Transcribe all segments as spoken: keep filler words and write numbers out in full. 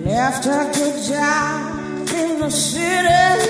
Left a good job in the city,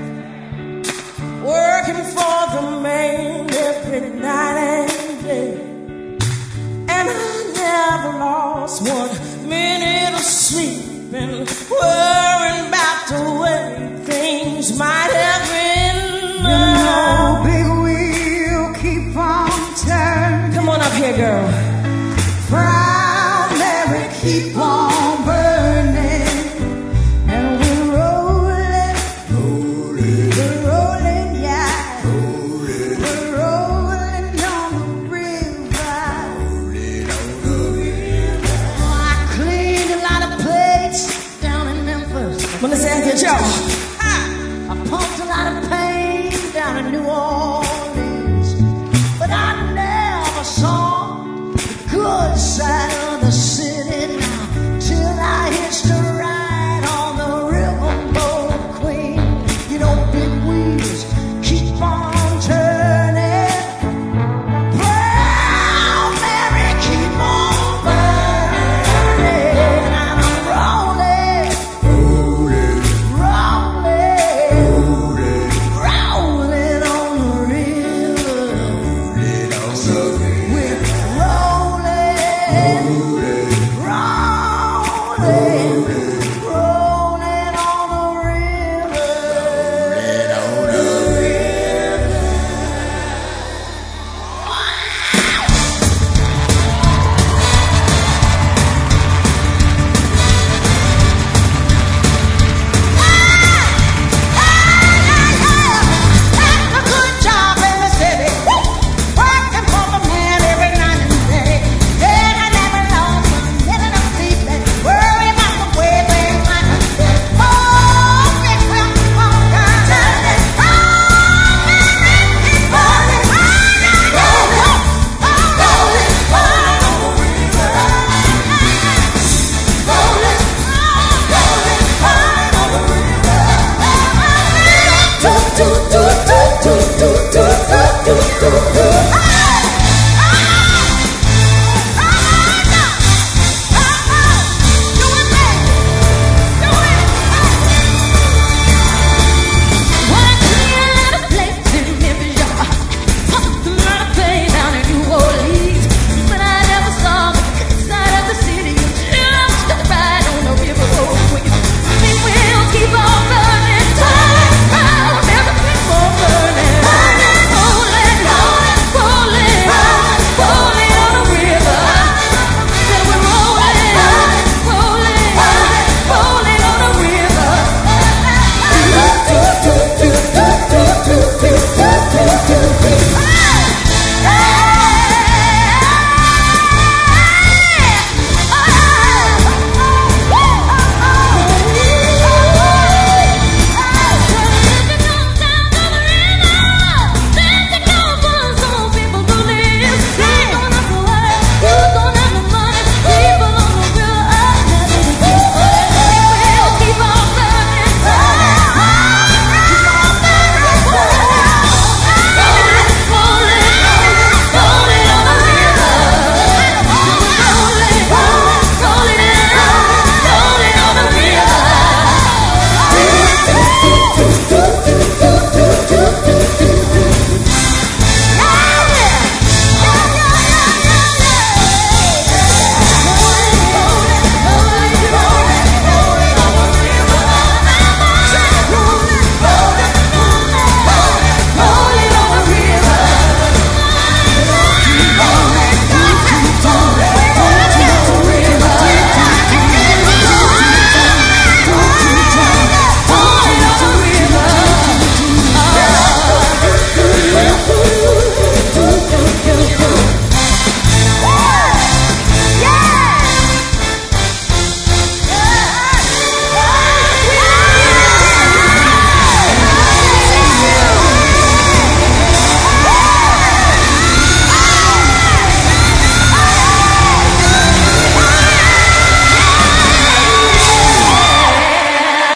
working for the man every night and day. And I never lost one minute of sleep and worrying about the way things might have been. You know, big wheel keep on turning. Come on up here, girl. Proud Mary keep on burning. And we're rolling, rolling, we're rolling, yeah. Rolling. We're rolling on the river. Rolling on the river. Oh, I cleaned a lot of plates down in Memphis. Well, let's ask you, y'all.